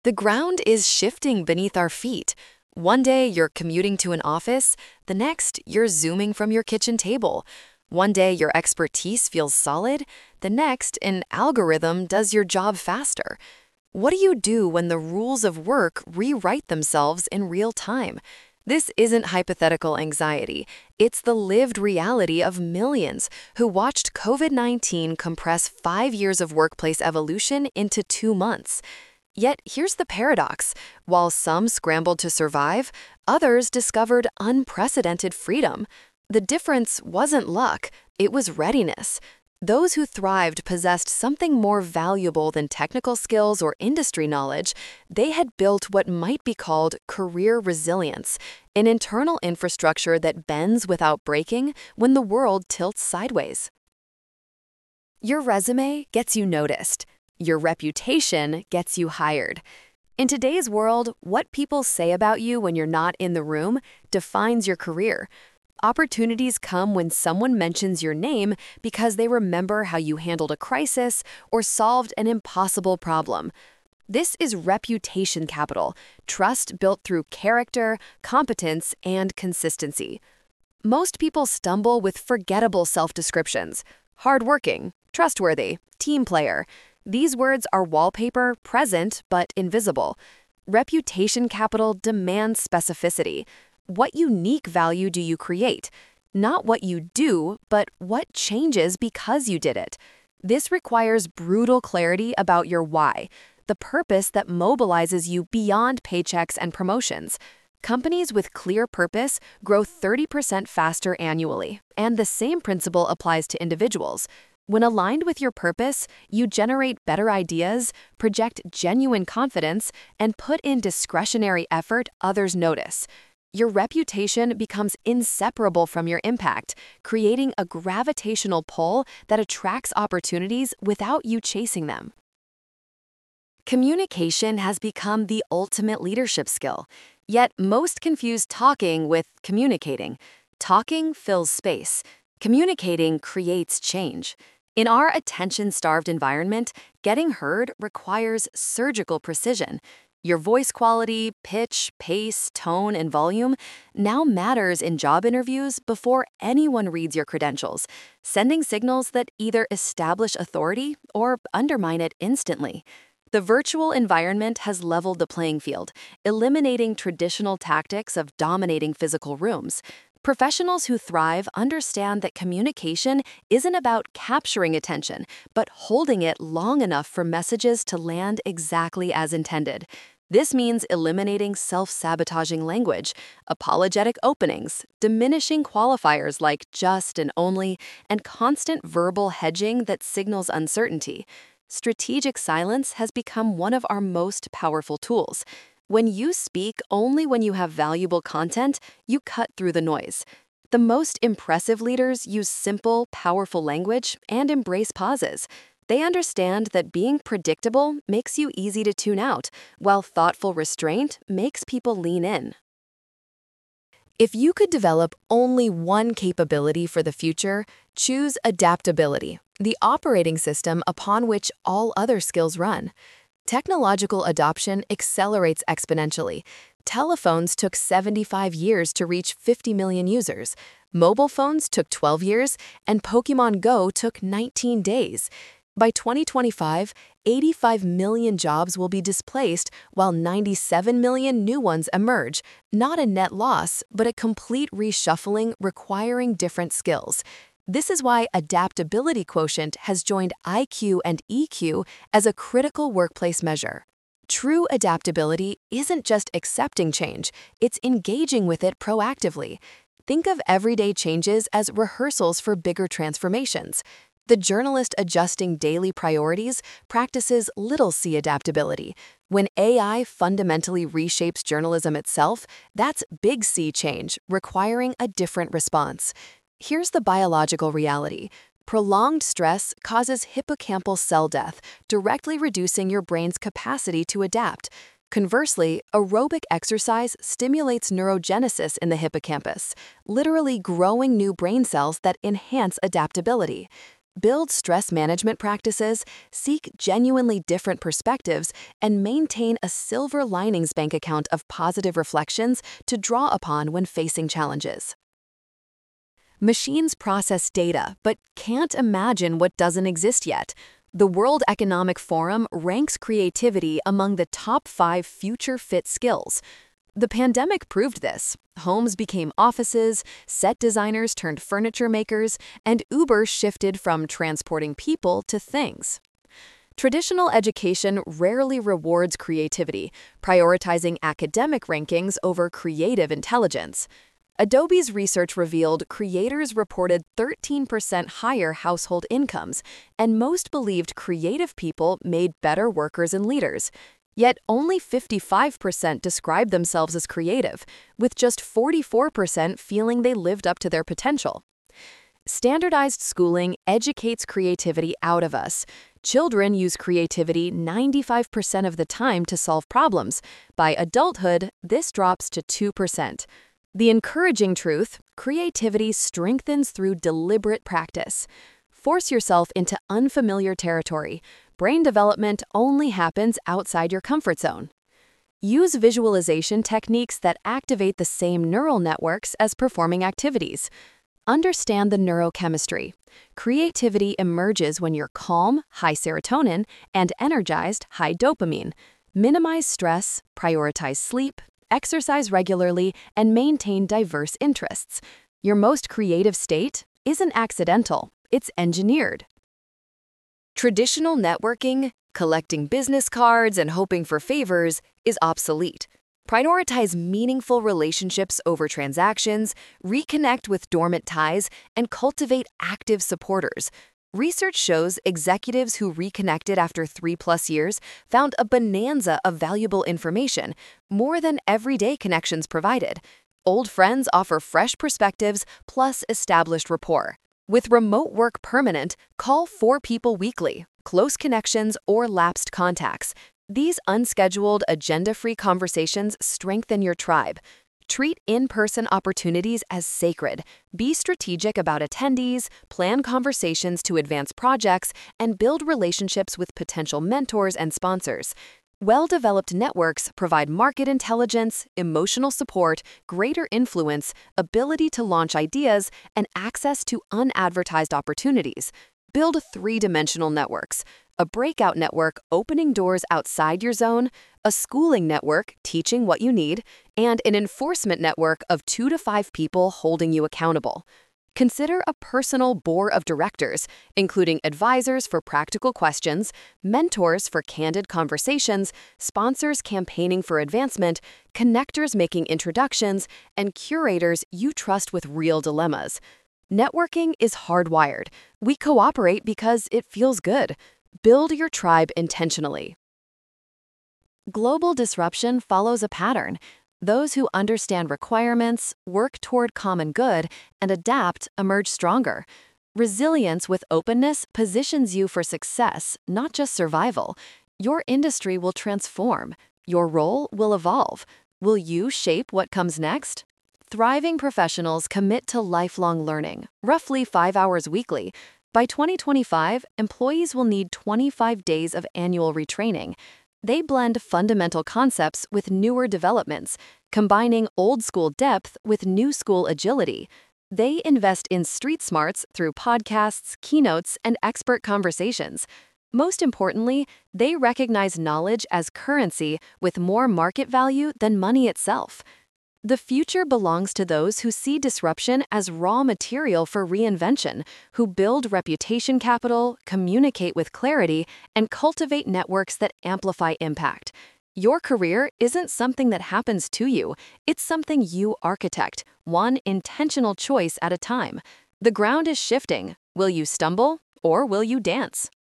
The ground is shifting beneath our feet. One day you're commuting to an office, the next you're zooming from your kitchen table. One day your expertise feels solid, the next an algorithm does your job faster. What do you do when the rules of work rewrite themselves in real time? This isn't hypothetical anxiety. It's the lived reality of millions who watched COVID-19 compress 5 years of workplace evolution into 2 months. Yet here's the paradox. While some scrambled to survive, others discovered unprecedented freedom. The difference wasn't luck, it was readiness. Those who thrived possessed something more valuable than technical skills or industry knowledge. They had built what might be called career resilience, an internal infrastructure that bends without breaking when the world tilts sideways. Your resume gets you noticed. Your reputation gets you hired. In today's world, what people say about you when you're not in the room defines your career. Opportunities come when someone mentions your name because they remember how you handled a crisis or solved an impossible problem. This is reputation capital, trust built through character, competence, and consistency. Most people stumble with forgettable self-descriptions: hardworking, trustworthy, team player. These words are wallpaper, present, but invisible. Reputation capital demands specificity. What unique value do you create? Not what you do, but what changes because you did it. This requires brutal clarity about your why, the purpose that mobilizes you beyond paychecks and promotions. Companies with clear purpose grow 30% faster annually, and the same principle applies to individuals. When aligned with your purpose, you generate better ideas, project genuine confidence, and put in discretionary effort others notice. Your reputation becomes inseparable from your impact, creating a gravitational pull that attracts opportunities without you chasing them. Communication has become the ultimate leadership skill, yet most confuse talking with communicating. Talking fills space. Communicating creates change. In our attention-starved environment, getting heard requires surgical precision. Your voice quality, pitch, pace, tone, and volume now matters in job interviews before anyone reads your credentials, sending signals that either establish authority or undermine it instantly. The virtual environment has leveled the playing field, eliminating traditional tactics of dominating physical rooms. Professionals who thrive understand that communication isn't about capturing attention, but holding it long enough for messages to land exactly as intended. This means eliminating self-sabotaging language, apologetic openings, diminishing qualifiers like just and only, and constant verbal hedging that signals uncertainty. Strategic silence has become one of our most powerful tools. When you speak only when you have valuable content, you cut through the noise. The most impressive leaders use simple, powerful language and embrace pauses. They understand that being predictable makes you easy to tune out, while thoughtful restraint makes people lean in. If you could develop only one capability for the future, choose adaptability, the operating system upon which all other skills run. Technological adoption accelerates exponentially. Telephones took 75 years to reach 50 million users. Mobile phones took 12 years, and Pokémon Go took 19 days. By 2025, 85 million jobs will be displaced while 97 million new ones emerge, not a net loss, but a complete reshuffling requiring different skills. This is why adaptability quotient has joined IQ and EQ as a critical workplace measure. True adaptability isn't just accepting change, it's engaging with it proactively. Think of everyday changes as rehearsals for bigger transformations. The journalist adjusting daily priorities practices little C adaptability. When AI fundamentally reshapes journalism itself, that's big C change, requiring a different response. Here's the biological reality. Prolonged stress causes hippocampal cell death, directly reducing your brain's capacity to adapt. Conversely, aerobic exercise stimulates neurogenesis in the hippocampus, literally growing new brain cells that enhance adaptability. Build stress management practices, seek genuinely different perspectives, and maintain a silver linings bank account of positive reflections to draw upon when facing challenges. Machines process data, but can't imagine what doesn't exist yet. The World Economic Forum ranks creativity among the top 5 future-fit skills. The pandemic proved this. Homes became offices, set designers turned furniture makers, and Uber shifted from transporting people to things. Traditional education rarely rewards creativity, prioritizing academic rankings over creative intelligence. Adobe's research revealed creators reported 13% higher household incomes, and most believed creative people made better workers and leaders. Yet only 55% described themselves as creative, with just 44% feeling they lived up to their potential. Standardized schooling educates creativity out of us. Children use creativity 95% of the time to solve problems. By adulthood, this drops to 2%. The encouraging truth: creativity strengthens through deliberate practice. Force yourself into unfamiliar territory. Brain development only happens outside your comfort zone. Use visualization techniques that activate the same neural networks as performing activities. Understand the neurochemistry. Creativity emerges when you're calm, high serotonin, and energized, high dopamine. Minimize stress, prioritize sleep, exercise regularly, and maintain diverse interests. Your most creative state isn't accidental, it's engineered. Traditional networking, collecting business cards and hoping for favors, is obsolete. Prioritize meaningful relationships over transactions, reconnect with dormant ties, and cultivate active supporters. Research shows executives who reconnected after 3+ years found a bonanza of valuable information, more than everyday connections provided. Old friends offer fresh perspectives plus established rapport. With remote work permanent, call 4 people weekly, close connections, or lapsed contacts. These unscheduled, agenda-free conversations strengthen your tribe. Treat in-person opportunities as sacred. Be strategic about attendees, plan conversations to advance projects, and build relationships with potential mentors and sponsors. Well-developed networks provide market intelligence, emotional support, greater influence, ability to launch ideas, and access to unadvertised opportunities. Build 3-dimensional networks: a breakout network opening doors outside your zone, a schooling network teaching what you need, and an enforcement network of 2 to 5 people holding you accountable. Consider a personal board of directors, including advisors for practical questions, mentors for candid conversations, sponsors campaigning for advancement, connectors making introductions, and curators you trust with real dilemmas. Networking is hardwired. We cooperate because it feels good. Build your tribe intentionally. Global disruption follows a pattern. Those who understand requirements, work toward common good, and adapt emerge stronger. Resilience with openness positions you for success, not just survival. Your industry will transform. Your role will evolve. Will you shape what comes next? Thriving professionals commit to lifelong learning, roughly 5 hours weekly. By 2025, employees will need 25 days of annual retraining. They blend fundamental concepts with newer developments, combining old-school depth with new-school agility. They invest in street smarts through podcasts, keynotes, and expert conversations. Most importantly, they recognize knowledge as currency with more market value than money itself. The future belongs to those who see disruption as raw material for reinvention, who build reputation capital, communicate with clarity, and cultivate networks that amplify impact. Your career isn't something that happens to you, it's something you architect, one intentional choice at a time. The ground is shifting. Will you stumble or will you dance?